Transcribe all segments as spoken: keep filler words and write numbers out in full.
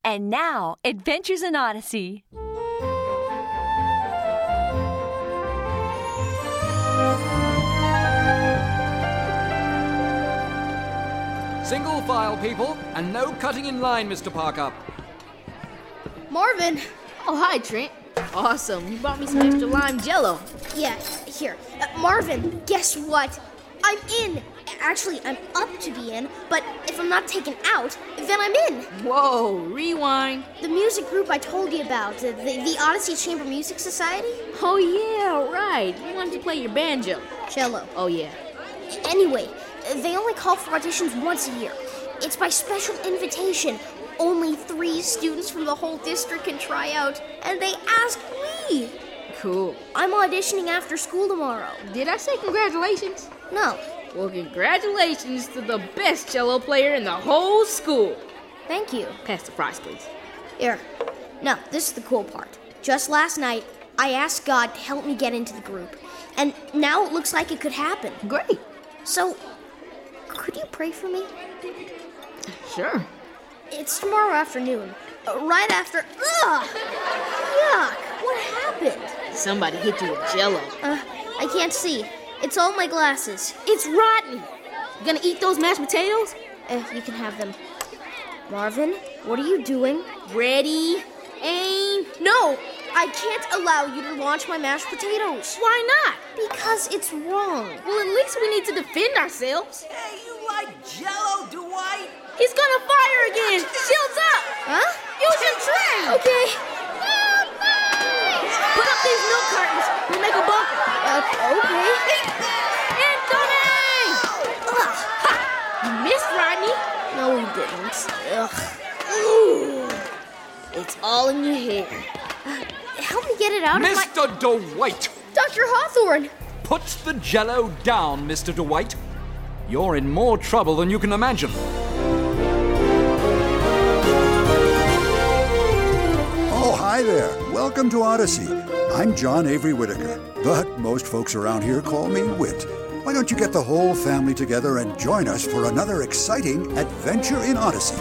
And now, Adventures in Odyssey. Single file, people, and no cutting in line, Mister Parker. Marvin! Oh, hi, Trent. Awesome. You brought me some extra lime jello. Yeah, here. Uh, Marvin, guess what? I'm in. Actually, I'm up to be in, but if I'm not taken out, then I'm in. Whoa, rewind. The music group I told you about, the, the, the Odyssey Chamber Music Society? Oh, yeah, right. You wanted to play your banjo. Cello. Oh, yeah. Anyway, they only call for auditions once a year. It's by special invitation. Only three students from the whole district can try out, and they asked me. Cool. I'm auditioning after school tomorrow. Did I say congratulations? No. Well, congratulations to the best cello player in the whole school. Thank you. Pass the fries, please. Here. No, this is the cool part. Just last night, I asked God to help me get into the group, and now it looks like it could happen. Great. So, could you pray for me? Sure. It's tomorrow afternoon, uh, right after... Ugh! Yuck! What happened? Somebody hit you with jello. Uh, I can't see. It's all my glasses. It's rotten. You gonna eat those mashed potatoes? Uh, you can have them. Marvin, what are you doing? Ready, aim. No! I can't allow you to launch my mashed potatoes. Why not? Because it's wrong. Well, at least we need to defend ourselves. Hey, you like jello, Dwight? He's gonna fire again. Shields up. Huh? Use your tray. Okay. Put up these milk cartons. We'll make a bunker. Uh, okay. Incoming! Ugh. Ha! You missed, Rodney. No, we didn't. Ugh. Ooh. It's all in your hair. Uh, help me get it out Mister of my... Dwight! Doctor Hawthorne! Put the jello down, Mister Dwight. You're in more trouble than you can imagine. Oh, hi there. Welcome to Odyssey. I'm John Avery Whitaker, but most folks around here call me Whit. Why don't you get the whole family together and join us for another exciting adventure in Odyssey?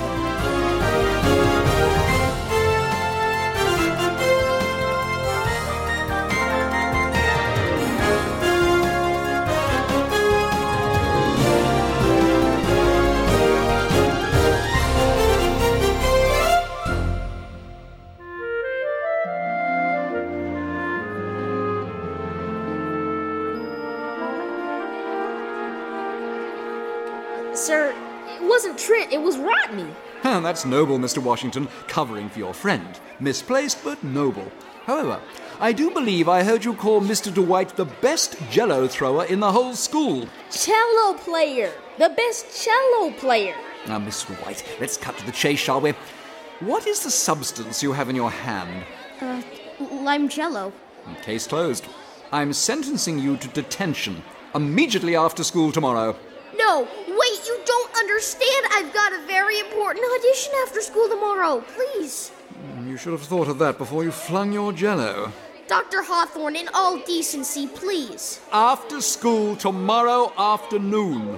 Sir, it wasn't Trent, it was Rodney. That's noble, Mister Washington, covering for your friend. Misplaced, but noble. However, I do believe I heard you call Mister Dwight the best jello thrower in the whole school. Cello player. The best cello player. Now, Mister Dwight, let's cut to the chase, shall we? What is the substance you have in your hand? Uh, lime jello. Case closed. I'm sentencing you to detention immediately after school tomorrow. No, wait, you don't understand. I've got a very important audition after school tomorrow. Please. You should have thought of that before you flung your jello. Doctor Hawthorne, in all decency, please. After school tomorrow afternoon.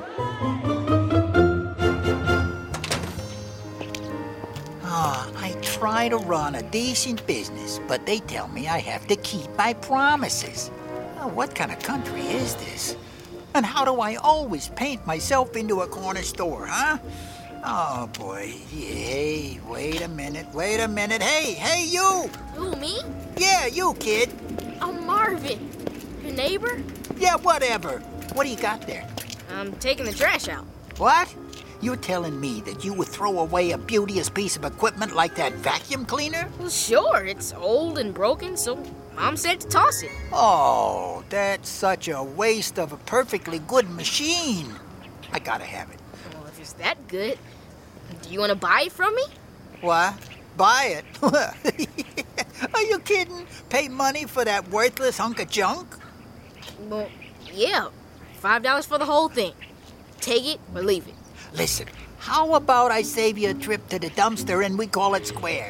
Ah, I try to run a decent business, but they tell me I have to keep my promises. Oh, what kind of country is this? And how do I always paint myself into a corner store, huh? Oh, boy. Hey, wait a minute, wait a minute. Hey, hey, you! Who, me? Yeah, you, kid. I'm Marvin. Your neighbor? Yeah, whatever. What do you got there? I'm taking the trash out. What? You're telling me that you would throw away a beauteous piece of equipment like that vacuum cleaner? Well, sure. It's old and broken, so Mom said to toss it. Oh, that's such a waste of a perfectly good machine. I gotta have it. Well, if it's that good, do you want to buy it from me? What? Buy it? Are you kidding? Pay money for that worthless hunk of junk? Well, yeah. Five dollars for the whole thing. Take it or leave it. Listen, how about I save you a trip to the dumpster and we call it square?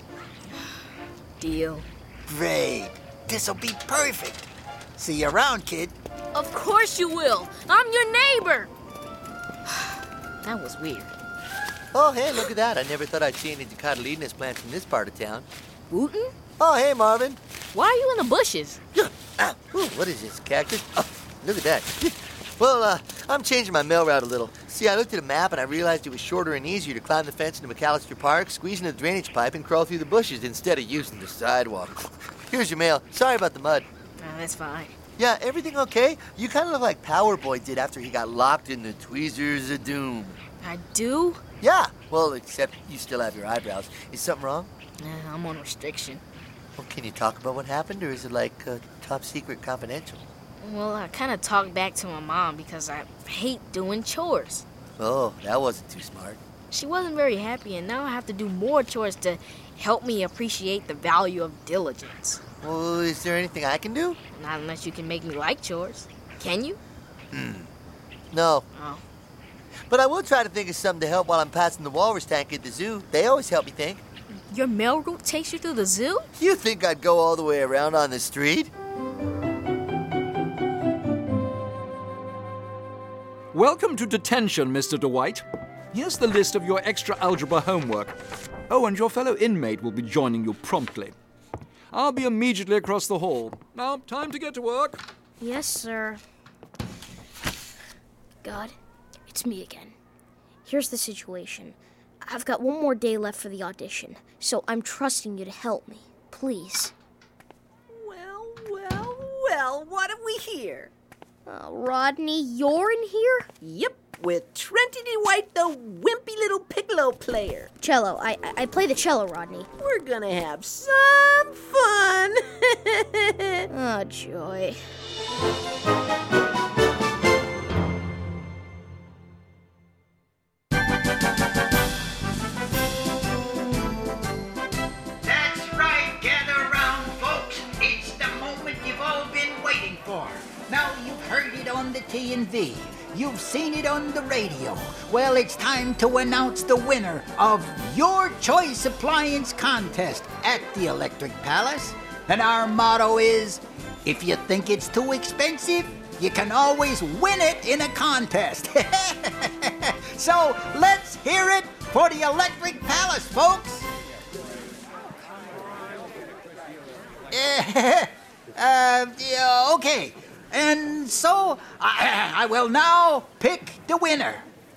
Deal. Great. This'll be perfect. See you around, kid. Of course you will. I'm your neighbor. That was weird. Oh, hey, look at that. I never thought I'd see any dicotyledonous plants in this part of town. Wooten? Oh, hey, Marvin. Why are you in the bushes? Ah, ooh, what is this, cactus? Oh, look at that. Well, uh, I'm changing my mail route a little. See, I looked at a map and I realized it was shorter and easier to climb the fence into McAllister Park, squeeze into the drainage pipe, and crawl through the bushes instead of using the sidewalk. Here's your mail. Sorry about the mud. Oh, that's fine. Yeah, everything okay? You kind of look like Power Boy did after he got locked in the tweezers of doom. I do? Yeah, well, except you still have your eyebrows. Is something wrong? Nah, I'm on restriction. Well, can you talk about what happened, or is it like uh, top secret confidential? Well, I kind of talked back to my mom because I hate doing chores. Oh, that wasn't too smart. She wasn't very happy, and now I have to do more chores to help me appreciate the value of diligence. Well, is there anything I can do? Not unless you can make me like chores. Can you? Hmm. No. Oh. But I will try to think of something to help while I'm passing the walrus tank at the zoo. They always help me think. Your mail route takes you through the zoo? You think I'd go all the way around on the street? Welcome to detention, Mister Dwight. Here's the list of your extra algebra homework. Oh, and your fellow inmate will be joining you promptly. I'll be immediately across the hall. Now, time to get to work. Yes, sir. God, it's me again. Here's the situation. I've got one more day left for the audition, so I'm trusting you to help me. Please. Well, well, well, what have we here? Uh, Rodney, you're in here? Yep, with Trenty Dwight, the wimpy little piccolo player. Cello. I, I I play the cello, Rodney. We're gonna have some fun. Oh, joy. That's right, gather round, folks. It's the moment you've all been waiting for. Now you've heard it on the T V. You've seen it on the radio. Well, it's time to announce the winner of Your Choice Appliance Contest at the Electric Palace. And our motto is, if you think it's too expensive, you can always win it in a contest. So let's hear it for the Electric Palace, folks. uh, yeah, okay. And so, I, I will now pick the winner.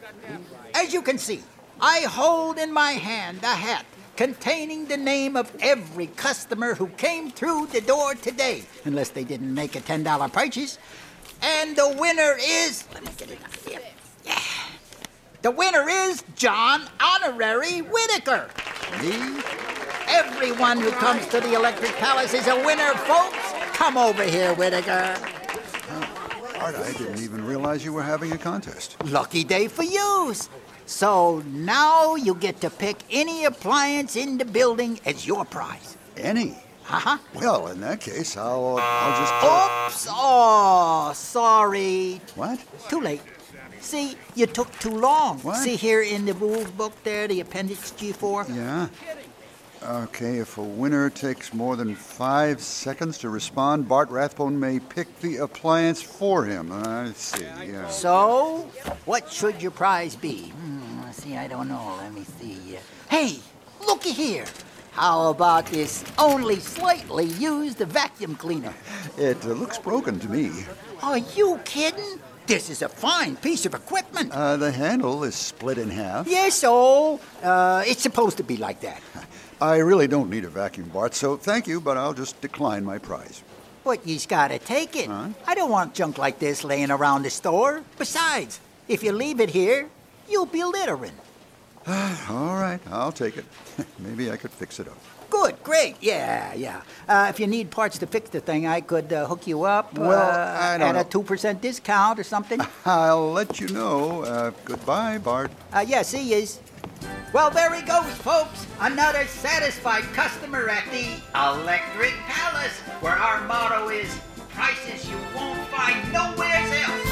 As you can see, I hold in my hand a hat containing the name of every customer who came through the door today, unless they didn't make a ten dollar purchase. And the winner is... Let me get it out here. Yeah. The winner is John Honorary Whitaker. See? Everyone who comes to the Electric Palace is a winner, folks. Come over here, Whitaker. Art, I didn't even realize you were having a contest. Lucky day for yous. So now you get to pick any appliance in the building as your prize. Any? Uh-huh. Well, in that case, I'll, I'll just... Oops! Oh, sorry. What? Too late. See, you took too long. What? See here in the rules book there, the appendix G four? Yeah? Okay, if a winner takes more than five seconds to respond, Bart Rathbone may pick the appliance for him. I see, yeah. So, what should your prize be? Hmm, see, I don't know. Let me see. Hey, looky here. How about this only slightly used vacuum cleaner? It uh, looks broken to me. Are you kidding? This is a fine piece of equipment. Uh, the handle is split in half. Yes, oh, uh, it's supposed to be like that. I really don't need a vacuum, Bart, so thank you, but I'll just decline my prize. But you's gotta take it. Huh? I don't want junk like this laying around the store. Besides, if you leave it here, you'll be littering. All right, I'll take it. Maybe I could fix it up. Good, great, yeah, yeah. Uh, if you need parts to fix the thing, I could uh, hook you up Well, uh, I don't at know. a two percent discount or something. I'll let you know. Uh, goodbye, Bart. Uh, yeah, see yous. Well, there he goes, folks. Another satisfied customer at the Electric Palace, where our motto is prices you won't find nowhere else.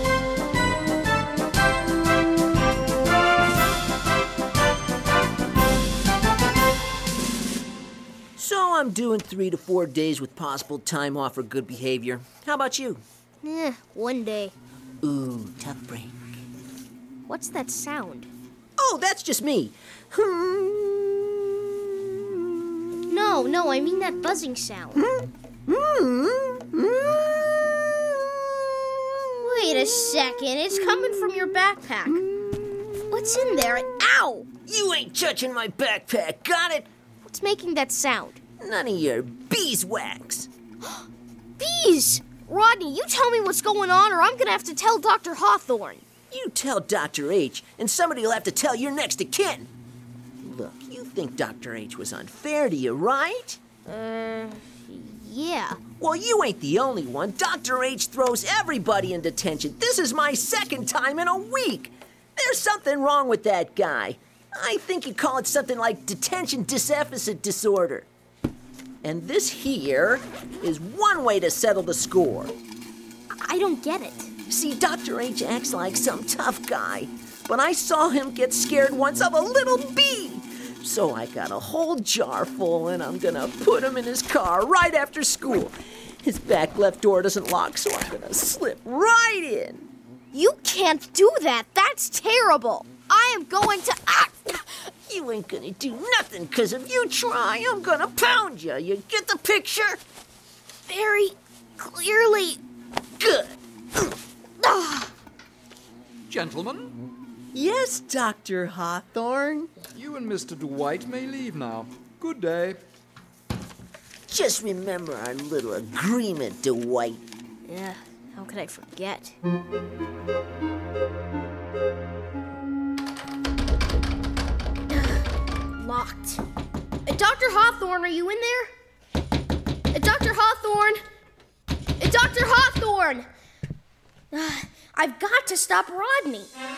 So I'm doing three to four days with possible time off for good behavior. How about you? Eh, one day. Ooh, tough break. What's that sound? Oh, that's just me. No, no, I mean that buzzing sound. Wait a second, it's coming from your backpack. What's in there? Ow! You ain't touching my backpack, got it? What's making that sound? None of your beeswax. Bees! Rodney, you tell me what's going on or I'm gonna have to tell Doctor Hawthorne. You tell Doctor H, and somebody will have to tell your next of kin. Look, you think Doctor H was unfair to you, right? Uh, yeah. Well, you ain't the only one. Doctor H throws everybody in detention. This is my second time in a week. There's something wrong with that guy. I think you'd call it something like detention deficit disorder. And this here is one way to settle the score. I don't get it. See, Doctor H acts like some tough guy, but I saw him get scared once of a little bee. So I got a whole jar full, and I'm gonna put him in his car right after school. His back left door doesn't lock, so I'm gonna slip right in. You can't do that. That's terrible. I am going to... Ah! You ain't gonna do nothing, because if you try, I'm gonna pound you. You get the picture? Very clearly. Good. Ah! Gentlemen, Yes, Doctor Hawthorne. you and Mister Dwight may leave now. Good day. Just remember our little agreement, Dwight. Yeah, how could I forget? Locked. Uh, Doctor Hawthorne, are you in there? Uh, Doctor Hawthorne! Uh, Doctor Hawthorne! Uh, I've got to stop Rodney.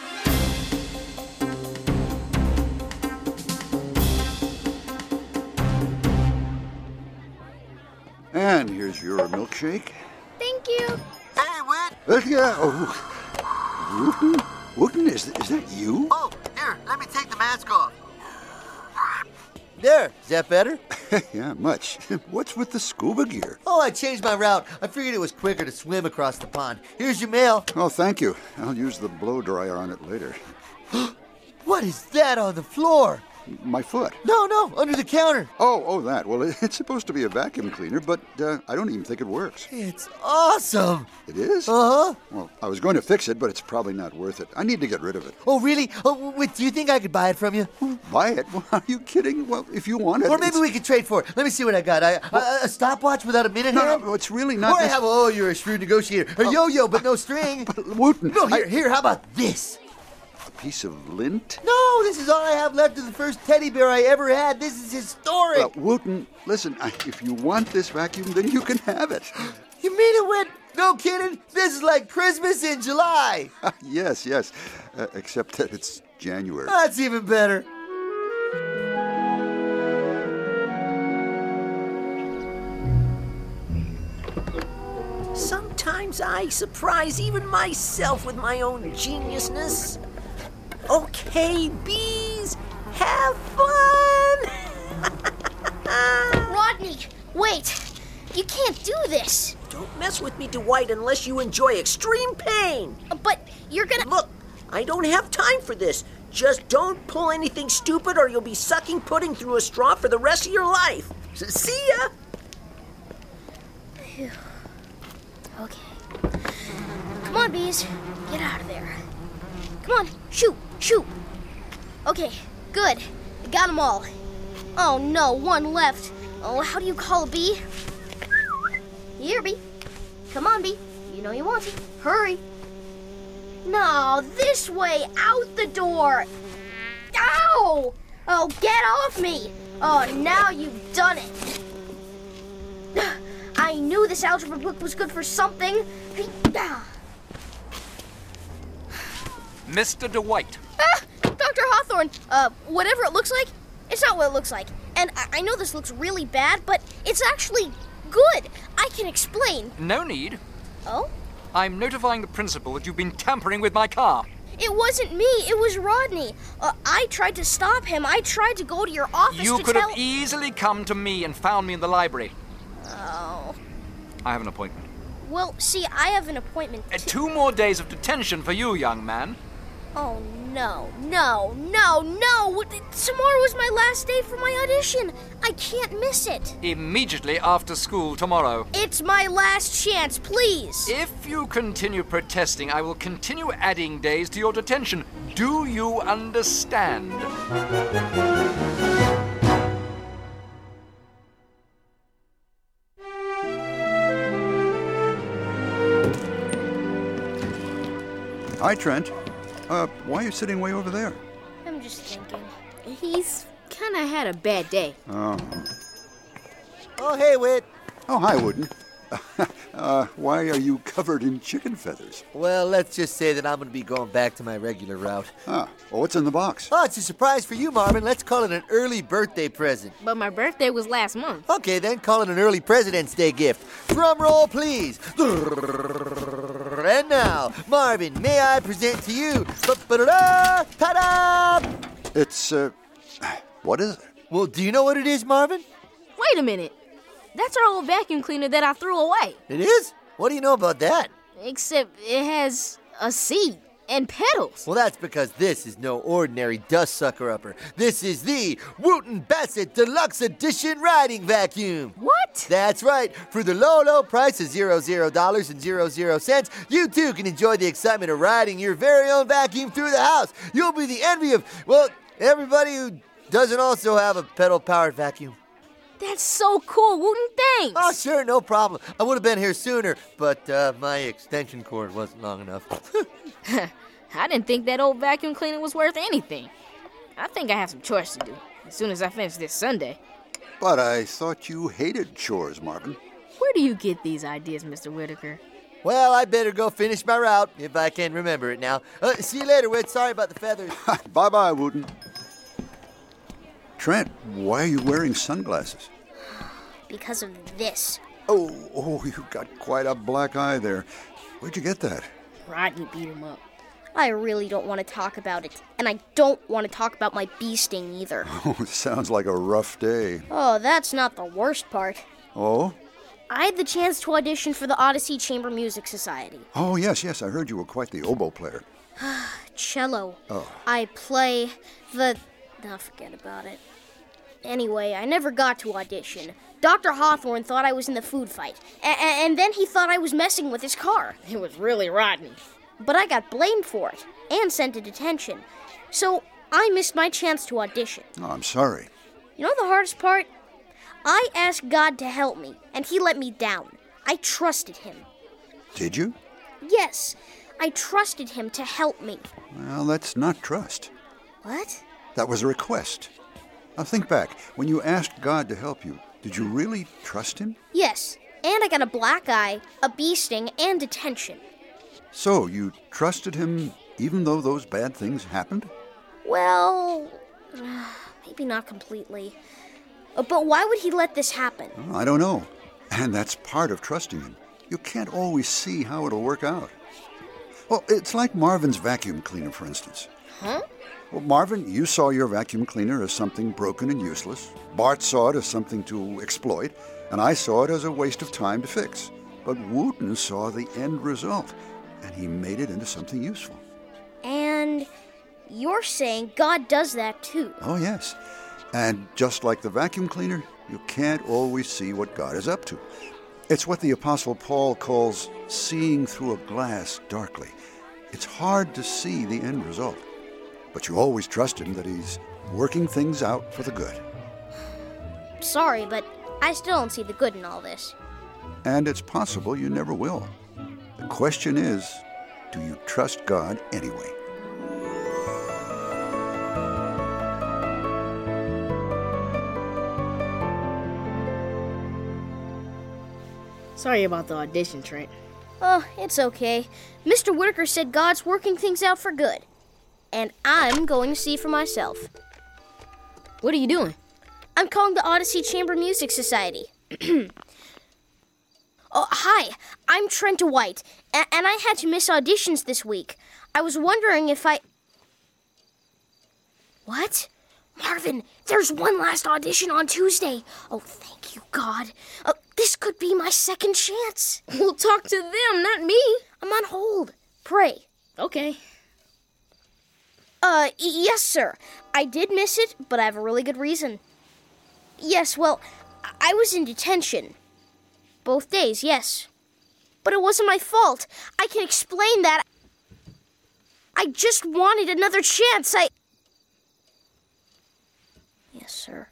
And here's your milkshake. Thank you. Hey, Whit! Uh, yeah, oh. Wooten? Wooten, is, is that you? Oh, here, let me take the mask off. There, is that better? Yeah, much. What's with the scuba gear? Oh, I changed my route. I figured it was quicker to swim across the pond. Here's your mail. Oh, thank you. I'll use the blow dryer on it later. What is that on the floor? My foot. No, no, under the counter. Oh, oh, that. Well, it- it's supposed to be a vacuum cleaner, but uh, I don't even think it works. It's awesome. It is? Uh-huh. Well, I was going to fix it, but it's probably not worth it. I need to get rid of it. Oh, really? Oh, wait, do you think I could buy it from you? Buy it? Well, are you kidding? Well, if you want it. Or maybe it's- we could trade for it. Let me see what I got. I, a, a stopwatch without a minute No, hand? no, it's really not. Or I this- have, oh, you're a shrewd negotiator. A yo-yo, but no string. Wooten. No, here, I- here, how about this? A piece of lint? No, this is all I have left of the first teddy bear I ever had. This is historic. Well, Wooten, listen, I, if you want this vacuum, then you can have it. You mean it, Whit? No kidding? This is like Christmas in July. Yes, yes. Uh, except that it's January. That's even better. Sometimes I surprise even myself with my own geniusness. Okay, bees, have fun! Rodney, wait. You can't do this. Don't mess with me, Dwight, unless you enjoy extreme pain. Uh, But you're gonna... Look, I don't have time for this. Just don't pull anything stupid or you'll be sucking pudding through a straw for the rest of your life. S- See ya! Okay. Come on, bees. Get out of there. Come on, shoot, shoot. Okay, good. Got them all. Oh no, one left. Oh, how do you call a bee? Here, bee. Come on, bee. You know you want to. Hurry. No, this way, out the door. Ow! Oh, get off me. Oh, now you've done it. I knew this algebra book was good for something. Ah, Mister Dwight. Doctor Hawthorne, uh, whatever it looks like, it's not what it looks like. And I, I know this looks really bad, but it's actually good. I can explain. No need. Oh? I'm notifying the principal that you've been tampering with my car. It wasn't me. It was Rodney. Uh, I tried to stop him. I tried to go to your office You to could tell... have easily come to me and found me in the library. Oh. I have an appointment. Well, see, I have an appointment. Uh, too. two more days of detention for you, young man. Oh, no, no, no, no! Tomorrow is my last day for my audition. I can't miss it. Immediately after school tomorrow. It's my last chance, please. If you continue protesting, I will continue adding days to your detention. Do you understand? Hi, Trent. Uh, why are you sitting way over there? I'm just thinking. He's kind of had a bad day. Oh. Oh, hey, Whit. Oh, hi, Wooden. uh, why are you covered in chicken feathers? Well, let's just say that I'm going to be going back to my regular route. Ah, well, what's in the box? Oh, it's a surprise for you, Marvin. Let's call it an early birthday present. But my birthday was last month. Okay, then call it an early President's Day gift. Drum roll, please. And now, Marvin, may I present to you, ba-ba-da-da, ta-da! It's, uh, what is it? Well, do you know what it is, Marvin? Wait a minute. That's our old vacuum cleaner that I threw away. It is? What do you know about that? Except it has a seat and pedals. Well, that's because this is no ordinary dust sucker upper. This is the Wooten Bassett Deluxe Edition Riding Vacuum. What? That's right. For the low, low price of zero zero dollars and zero zero cents, you too can enjoy the excitement of riding your very own vacuum through the house. You'll be the envy of, well, everybody who doesn't also have a pedal-powered vacuum. That's so cool, Wooten. Thanks. Oh, sure, no problem. I would have been here sooner, but uh, my extension cord wasn't long enough. I didn't think that old vacuum cleaner was worth anything. I think I have some chores to do as soon as I finish this Sunday. But I thought you hated chores, Marvin. Where do you get these ideas, Mister Whitaker? Well, I better go finish my route, if I can remember it now. Uh, see you later, Whit. Sorry about the feathers. Bye-bye, Wooden. Trent, why are you wearing sunglasses? Because of this. Oh, oh, you've got quite a black eye there. Where'd you get that? Rodney beat him up. I really don't want to talk about it. And I don't want to talk about my bee sting either. Oh, it sounds like a rough day. Oh, that's not the worst part. Oh? I had the chance to audition for the Odyssey Chamber Music Society. Oh, yes, yes, I heard you were quite the oboe player. Cello. Oh. I play the... Oh, forget about it. Anyway, I never got to audition. Doctor Hawthorne thought I was in the food fight, a- and then he thought I was messing with his car. It was really Rodney. But I got blamed for it, and sent to detention. So I missed my chance to audition. Oh, I'm sorry. You know the hardest part? I asked God to help me, and he let me down. I trusted him. Did you? Yes, I trusted him to help me. Well, that's not trust. What? That was a request. Now think back. When you asked God to help you, did you really trust him? Yes, and I got a black eye, a bee sting, and detention. So you trusted him even though those bad things happened? Well, maybe not completely. But why would he let this happen? Well, I don't know. And that's part of trusting him. You can't always see how it'll work out. Well, it's like Marvin's vacuum cleaner, for instance. Huh? Well, Marvin, you saw your vacuum cleaner as something broken and useless. Bart saw it as something to exploit. And I saw it as a waste of time to fix. But Wooten saw the end result, and he made it into something useful. And you're saying God does that too? Oh, yes. And just like the vacuum cleaner, you can't always see what God is up to. It's what the Apostle Paul calls seeing through a glass darkly. It's hard to see the end result, but you always trust him that he's working things out for the good. Sorry, but I still don't see the good in all this. And it's possible you never will. The question is, do you trust God anyway? Sorry about the audition, Trent. Oh, it's okay. Mister Whitaker said God's working things out for good. And I'm going to see for myself. What are you doing? I'm calling the Odyssey Chamber Music Society. Oh, hi. I'm Trent Dwight, a- and I had to miss auditions this week. I was wondering if I... What? Marvin, there's one last audition on Tuesday. Oh, thank you, God. Uh, this could be my second chance. We'll talk to them, not me. I'm on hold. Pray. Okay. Uh, y- yes, sir. I did miss it, but I have a really good reason. Yes, well, I-, I was in detention. Both days, yes. But it wasn't my fault. I can explain that. I just wanted another chance. I... Yes, sir.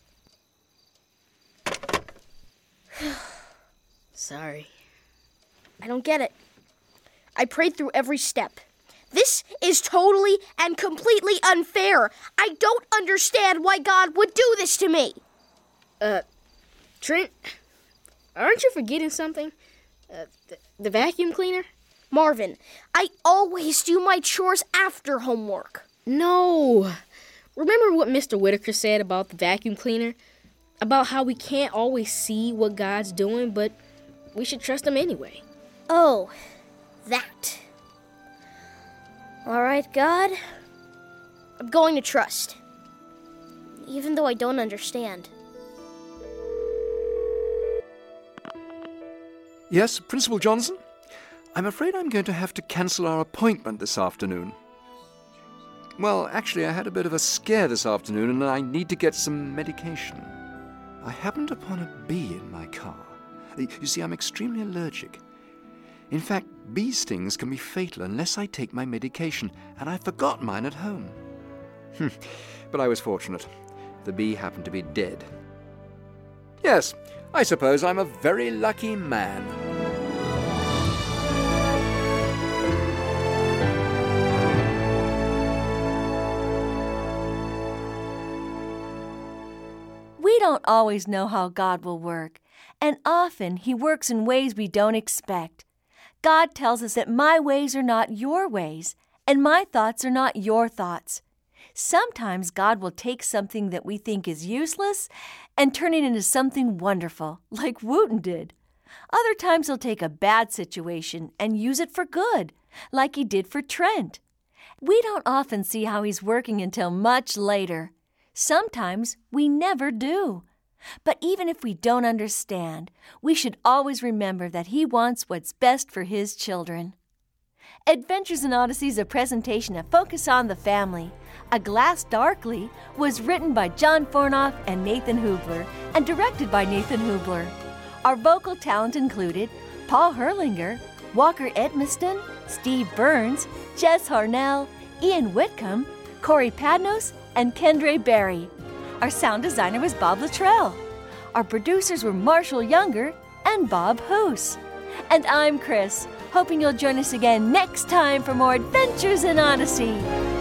Sorry. I don't get it. I prayed through every step. This is totally and completely unfair. I don't understand why God would do this to me. Uh, Trent, aren't you forgetting something? Uh, the, the vacuum cleaner? Marvin, I always do my chores after homework. No. Remember what Mister Whitaker said about the vacuum cleaner? About how we can't always see what God's doing, but we should trust him anyway. Oh, that. All right, God. I'm going to trust. Even though I don't understand. Yes, Principal Johnson? I'm afraid I'm going to have to cancel our appointment this afternoon. Well, actually, I had a bit of a scare this afternoon and I need to get some medication. I happened upon a bee in my car. You see, I'm extremely allergic. In fact, bee stings can be fatal unless I take my medication, and I forgot mine at home. But I was fortunate. The bee happened to be dead. Yes, I suppose I'm a very lucky man. We don't always know how God will work, and often He works in ways we don't expect. God tells us that my ways are not your ways, and my thoughts are not your thoughts. Sometimes God will take something that we think is useless and turn it into something wonderful, like Wooten did. Other times He'll take a bad situation and use it for good, like He did for Trent. We don't often see how He's working until much later. Sometimes we never do. But even if we don't understand, we should always remember that He wants what's best for His children. Adventures in Odyssey is a presentation of Focus on the Family. A Glass Darkly was written by John Fornoff and Nathan Hubler and directed by Nathan Hubler. Our vocal talent included Paul Herlinger, Walker Edmiston, Steve Burns, Jess Harnell, Ian Whitcomb, Corey Padnos, and Kendre Barry. Our sound designer was Bob Luttrell. Our producers were Marshall Younger and Bob Hoos. And I'm Chris, hoping you'll join us again next time for more Adventures in Odyssey.